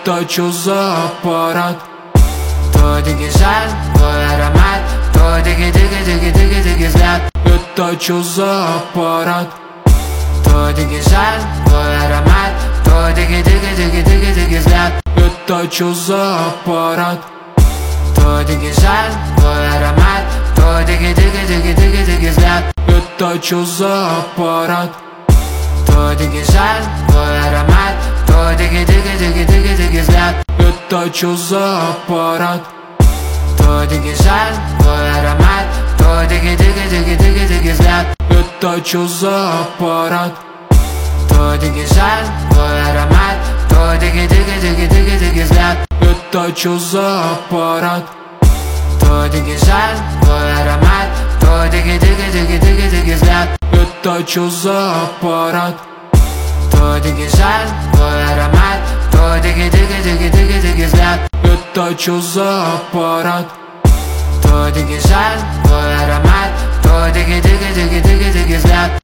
Это чё за аппарат? Твой дигижан, твой аромат, твой диги-диги-диги-диги-диги взгляд. Это чё за аппарат? Твой дигижан, твой аромат, твой диги-диги-диги-диги-диги взгляд. Это чё за аппарат? Твой дигижан, твой аромат, твой диги-диги-диги-диги-диги взгляд. Это чё за аппарат? Твой дигижан, твой аромат, твой диги-диги-диги-диги-диги взгляд. Это чё за аппарат? Твой дигижан, твой аромат, твой диги-диги-диги-диги-диги взгляд. Это чё за аппарат? Твой дигижан, твой аромат, твой диги-диги-диги-диги-диги взгляд. Это чё за аппарат? Твой дигижан, твой аромат, твой диги-диги-диги-диги-диги взгляд. Это чё за аппарат? Твой дигижан, твой аромат, твой диги-диги-диги-диги-диги взгляд. Это чё за аппарат? Твой дигижан, твой аромат.